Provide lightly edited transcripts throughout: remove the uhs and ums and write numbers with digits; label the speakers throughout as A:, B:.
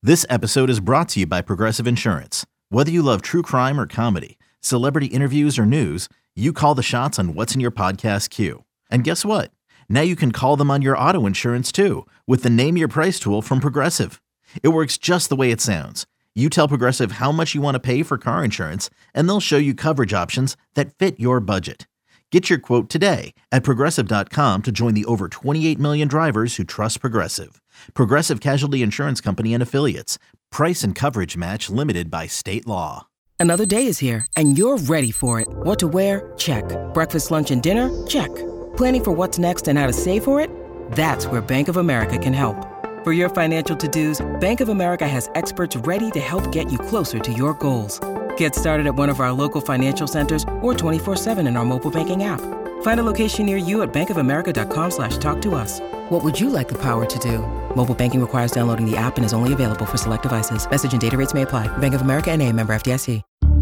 A: This episode is brought to you by Progressive Insurance. Whether you love true crime or comedy, celebrity interviews or news, you call the shots on what's in your podcast queue. And guess what? Now you can call them on your auto insurance too with the Name Your Price tool from Progressive. It works just the way it sounds. You tell Progressive how much you want to pay for car insurance, and they'll show you coverage options that fit your budget. Get your quote today at Progressive.com to join the over 28 million drivers who trust Progressive. Progressive Casualty Insurance Company and Affiliates. Price and coverage match limited by state law.
B: Another day is here, and you're ready for it. What to wear? Check. Breakfast, lunch, and dinner? Check. Planning for what's next and how to save for it? That's where Bank of America can help. For your financial to-dos, Bank of America has experts ready to help get you closer to your goals. Get started at one of our local financial centers or 24/7 in our mobile banking app. Find a location near you at bankofamerica.com/talktous. What would you like the power to do? Mobile banking requires downloading the app and is only available for select devices. Message and data rates may apply. Bank of America N.A., member FDIC.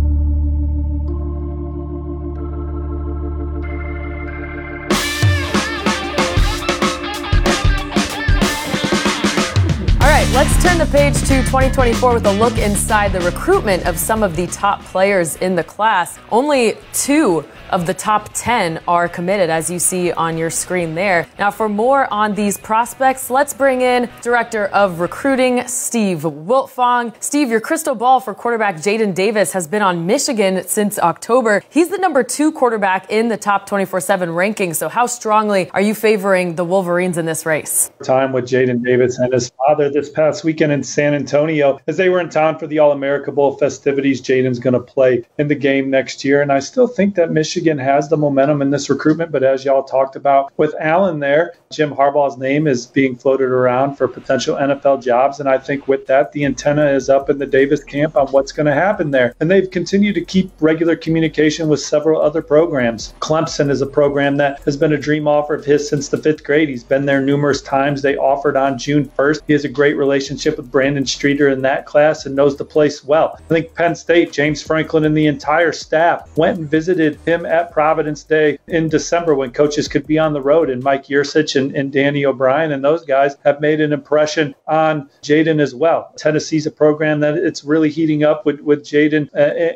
C: All right, let's turn the page to 2024 with a look inside the recruitment of some of the top players in the class. Only 2 of the top 10 are committed, as you see on your screen there. Now, for more on these prospects, let's bring in Director of Recruiting, Steve Wiltfong. Steve, your crystal ball for quarterback Jayden Davis has been on Michigan since October. He's the number 2 quarterback in the top 24/7 rankings. So how strongly are you favoring the Wolverines in this race?
D: Time with Jayden Davis and his father this past weekend in San Antonio. As they were in town for the All-America Bowl festivities, Jayden's going to play in the game next year. And I still think that Michigan has the momentum in this recruitment, but as y'all talked about with Allen there, Jim Harbaugh's name is being floated around for potential NFL jobs, and I think with that, the antenna is up in the Davis camp on what's going to happen there. And they've continued to keep regular communication with several other programs. Clemson is a program that has been a dream offer of his since the 5th grade. He's been there numerous times. They offered on June 1st. He has a great relationship with Brandon Streeter in that class and knows the place well. I think Penn State, James Franklin, and the entire staff went and visited him at Providence Day in December when coaches could be on the road, and Mike Yursich and Danny O'Brien and those guys have made an impression on Jayden as well. Tennessee's a program that it's really heating up with Jayden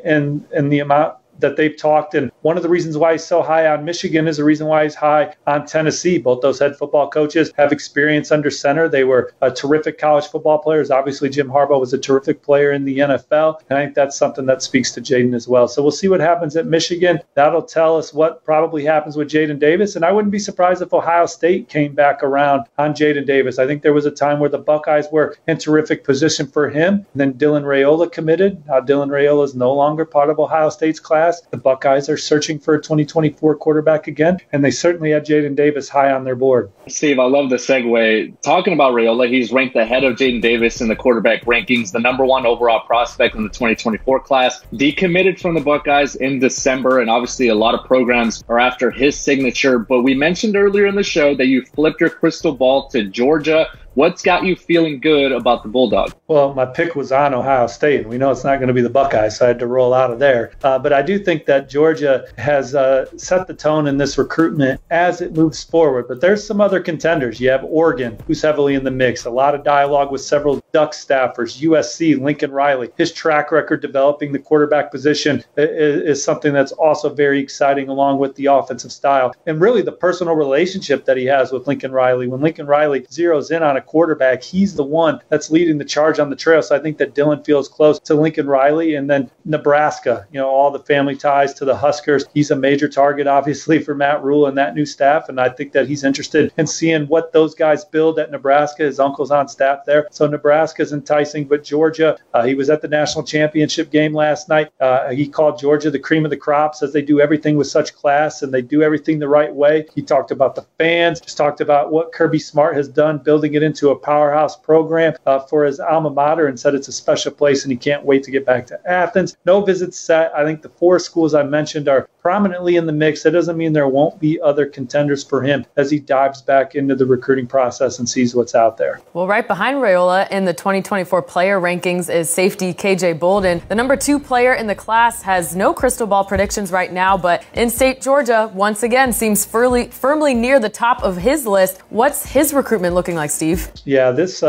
D: and the amount that they've talked. And one of the reasons why he's so high on Michigan is the reason why he's high on Tennessee. Both those head football coaches have experience under center. They were terrific college football players. Obviously, Jim Harbaugh was a terrific player in the NFL. And I think that's something that speaks to Jayden as well. So we'll see what happens at Michigan. That'll tell us what probably happens with Jayden Davis. And I wouldn't be surprised if Ohio State came back around on Jayden Davis. I think there was a time where the Buckeyes were in terrific position for him. And then Dylan Raiola committed. Now Dylan Raiola is no longer part of Ohio State's class. The Buckeyes are searching for a 2024 quarterback again, and they certainly had Jayden Davis high on their board.
E: Steve, I love the segue. Talking about Raiola, he's ranked ahead of Jayden Davis in the quarterback rankings, the number 1 overall prospect in the 2024 class. Decommitted from the Buckeyes in December, and obviously a lot of programs are after his signature. But we mentioned earlier in the show that you flipped your crystal ball to Georgia. What's got you feeling good about the Bulldogs?
D: Well, my pick was on Ohio State. We know it's not going to be the Buckeyes, so I had to roll out of there. But I do think that Georgia has set the tone in this recruitment as it moves forward. But there's some other contenders. You have Oregon, who's heavily in the mix. A lot of dialogue with several Duck staffers. USC, Lincoln Riley. His track record developing the quarterback position is something that's also very exciting, along with the offensive style. And really the personal relationship that he has with Lincoln Riley. When Lincoln Riley zeroes in on a quarterback, he's the one that's leading the charge on the trail. So I think that Dylan feels close to Lincoln Riley. And then Nebraska, all the family ties to the Huskers. He's a major target, obviously, for Matt Rule and that new staff. And I think that he's interested in seeing what those guys build at Nebraska. His uncle's on staff there. So Nebraska's enticing. But Georgia, he was at the national championship game last night. He called Georgia the cream of the crop, says they do everything with such class and they do everything the right way. He talked about the fans, just talked about what Kirby Smart has done, building it into a powerhouse program for his alma mater, and said it's a special place and he can't wait to get back to Athens. No visits set. I think the 4 schools I mentioned are prominently in the mix, that doesn't mean there won't be other contenders for him as he dives back into the recruiting process and sees what's out there.
C: Well, right behind Raiola in the 2024 player rankings is safety KJ Bolden. The number 2 player in the class has no crystal ball predictions right now, but in-state Georgia once again seems firmly near the top of his list. What's his recruitment looking like, Steve?
D: Yeah, this,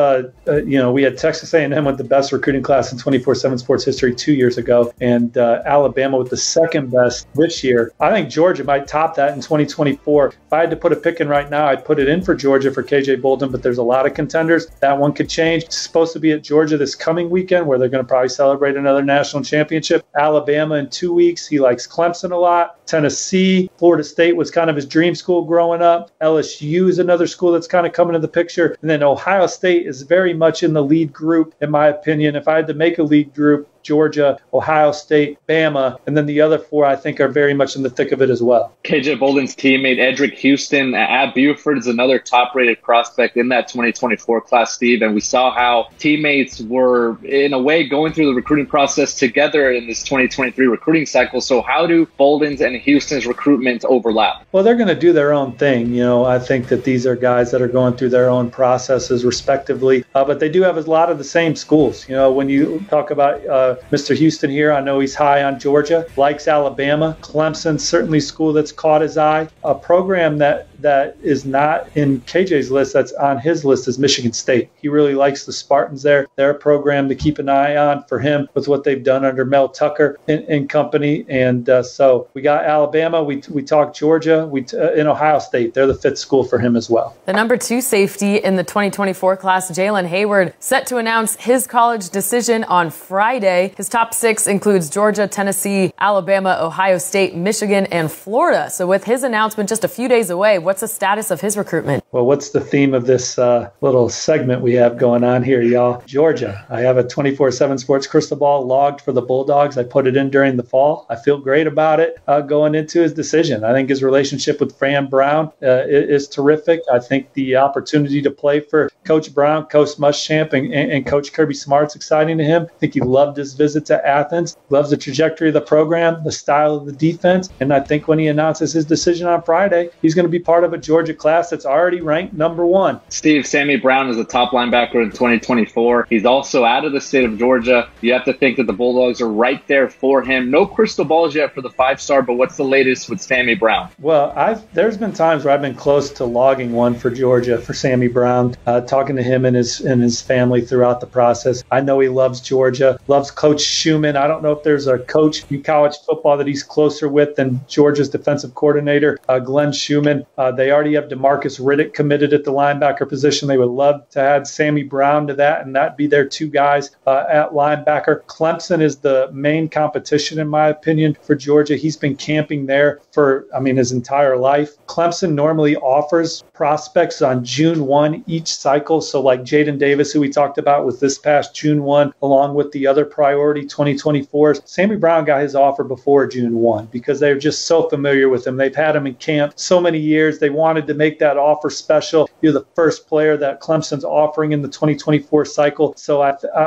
D: we had Texas A&M with the best recruiting class in 24/7 sports history 2 years ago, and Alabama with the second best this year. I think Georgia might top that in 2024. If I had to put a pick in right now, I'd put it in for Georgia for KJ Bolden, but there's a lot of contenders. That one could change. It's supposed to be at Georgia this coming weekend, where they're going to probably celebrate another national championship. Alabama in 2 weeks. He likes Clemson a lot. Tennessee, Florida State was kind of his dream school growing up. LSU is another school that's kind of coming into the picture. And then Ohio State is very much in the lead group, in my opinion. If I had to make a lead group, Georgia, Ohio State, Bama, and then the other 4 I think are very much in the thick of it as well.
E: KJ Bolden's teammate Edric Houston at Buford is another top-rated prospect in that 2024 class, Steve, and we saw how teammates were, in a way, going through the recruiting process together in this 2023 recruiting cycle. So how do Bolden's and Houston's recruitment overlap?
D: Well, they're going to do their own thing. I think that these are guys that are going through their own processes respectively, but they do have a lot of the same schools. When you talk about Mr. Houston here, I know he's high on Georgia, likes Alabama. Clemson, certainly school that's caught his eye. A program that is not in KJ's list, that's on his list, is Michigan State. He really likes the Spartans there. They're a program to keep an eye on for him with what they've done under Mel Tucker and company. And so we got Alabama. We talked Georgia. In Ohio State, they're the 5th school for him as well.
C: The number 2 safety in the 2024 class, Jalen Hayward, set to announce his college decision on Friday. His top 6 includes Georgia, Tennessee, Alabama, Ohio State, Michigan, and Florida. So with his announcement just a few days away, what's the status of his recruitment?
D: Well, what's the theme of this little segment we have going on here, y'all? Georgia. I have a 24/7 sports crystal ball logged for the Bulldogs. I put it in during the fall. I feel great about it going into his decision. I think his relationship with Fran Brown is terrific. I think the opportunity to play for Coach Brown, Coach Muschamp, and Coach Kirby Smart's exciting to him. I think he loved his visit to Athens, loves the trajectory of the program, the style of the defense, and I think when he announces his decision on Friday, he's going to be part of a Georgia class that's already ranked number 1.
E: Steve, Sammy Brown is the top linebacker in 2024. He's also out of the state of Georgia. You have to think that the Bulldogs are right there for him. No crystal balls yet for the 5-star, but what's the latest with Sammy Brown?
D: Well, there's been times where I've been close to logging one for Georgia for Sammy Brown, talking to him and his family throughout the process. I know he loves Georgia, loves Coach Schumann. I don't know if there's a coach in college football that he's closer with than Georgia's defensive coordinator, Glenn Schumann. They already have DeMarcus Riddick committed at the linebacker position. They would love to add Sammy Brown to that, and that'd be their 2 guys at linebacker. Clemson is the main competition, in my opinion, for Georgia. He's been camping there for, his entire life. Clemson normally offers prospects on June 1 each cycle. So like Jaden Davis, who we talked about, was this past June 1, along with the other priority 2024s. Sammy Brown got his offer before June 1 because they're just so familiar with him. They've had him in camp so many years. They wanted to make that offer special. You're the first player that Clemson's offering in the 2024 cycle. So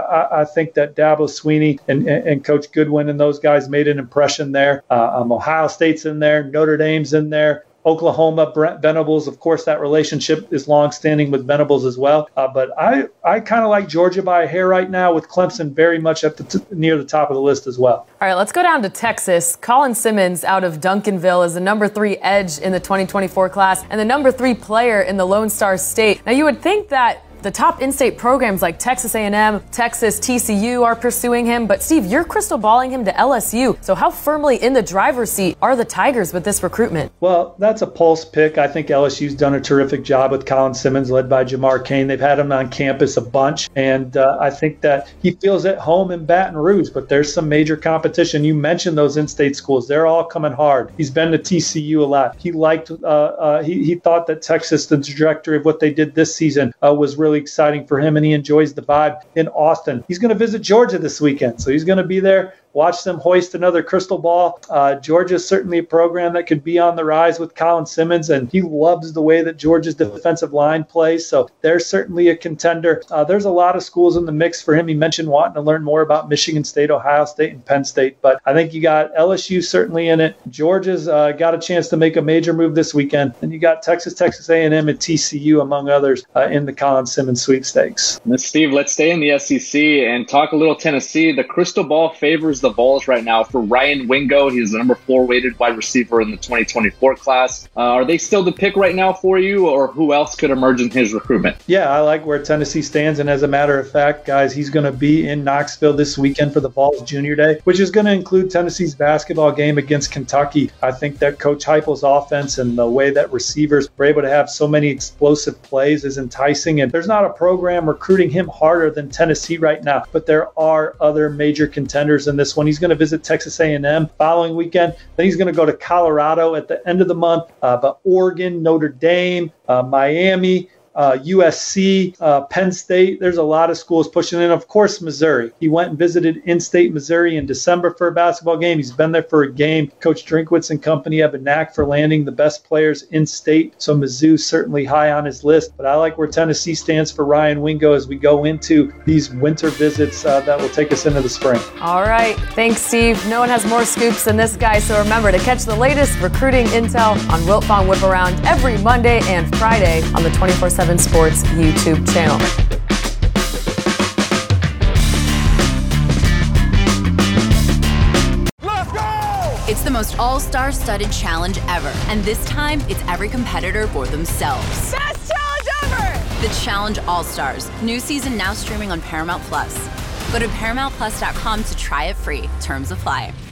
D: I think that Dabo Swinney and Coach Goodwin and those guys made an impression there. Ohio State's in there. Notre Dame's in there. Oklahoma, Brent Venables, of course, that relationship is long-standing with Venables as well. But I kind of like Georgia by a hair right now, with Clemson very much at near the top of the list as well.
C: All right, let's go down to Texas. Colin Simmons out of Duncanville is the number 3 edge in the 2024 class and the number 3 player in the Lone Star State. Now, you would think that the top in-state programs like Texas A&M, Texas, TCU are pursuing him. But, Steve, you're crystal balling him to LSU. So how firmly in the driver's seat are the Tigers with this recruitment?
D: Well, that's a pulse pick. I think LSU's done a terrific job with Colin Simmons, led by Jamar Cain. They've had him on campus a bunch. And I think that he feels at home in Baton Rouge. But there's some major competition. You mentioned those in-state schools. They're all coming hard. He's been to TCU a lot. He liked, he thought that Texas, the trajectory of what they did this season was really exciting for him, and he enjoys the vibe in Austin. He's going to visit Georgia this weekend, so he's going to be there watch them hoist another crystal ball. Georgia's certainly a program that could be on the rise with Colin Simmons, and he loves the way that Georgia's defensive line plays, so they're certainly a contender. There's a lot of schools in the mix for him. He mentioned wanting to learn more about Michigan State, Ohio State, and Penn State, but I think you got LSU certainly in it. Georgia's got a chance to make a major move this weekend, and you got Texas A&M, and TCU, among others, in the Colin Simmons sweepstakes.
E: Steve, let's stay in the SEC and talk a little Tennessee. The crystal ball favors the Vols right now for Ryan Wingo. He's the number 4 weighted wide receiver in the 2024 class. Are they still the pick right now for you, or who else could emerge in his recruitment?
D: Yeah, I like where Tennessee stands, and as a matter of fact, guys, he's going to be in Knoxville this weekend for the Vols Junior Day, which is going to include Tennessee's basketball game against Kentucky. I think that Coach Heupel's offense and the way that receivers were able to have so many explosive plays is enticing, and there's not a program recruiting him harder than Tennessee right now, but there are other major contenders in this one. He's going to visit Texas A&M following weekend, then he's going to go to Colorado at the end of the month, but Oregon, Notre Dame, Miami, USC, Penn State. There's a lot of schools pushing in. Of course, Missouri. He went and visited in-state Missouri in December for a basketball game. He's been there for a game. Coach Drinkwitz and company have a knack for landing the best players in-state, so Mizzou's certainly high on his list. But I like where Tennessee stands for Ryan Wingo as we go into these winter visits that will take us into the spring.
C: All right. Thanks, Steve. No one has more scoops than this guy, so remember to catch the latest recruiting intel on Wiltfong Whip Around every Monday and Friday on the 24/7 Sports YouTube channel.
F: Let's go! It's the most all-star studded challenge ever, and this time it's every competitor for themselves.
G: Best challenge ever!
F: The Challenge All-Stars. New season now streaming on Paramount Plus. Go to ParamountPlus.com to try it free. Terms apply.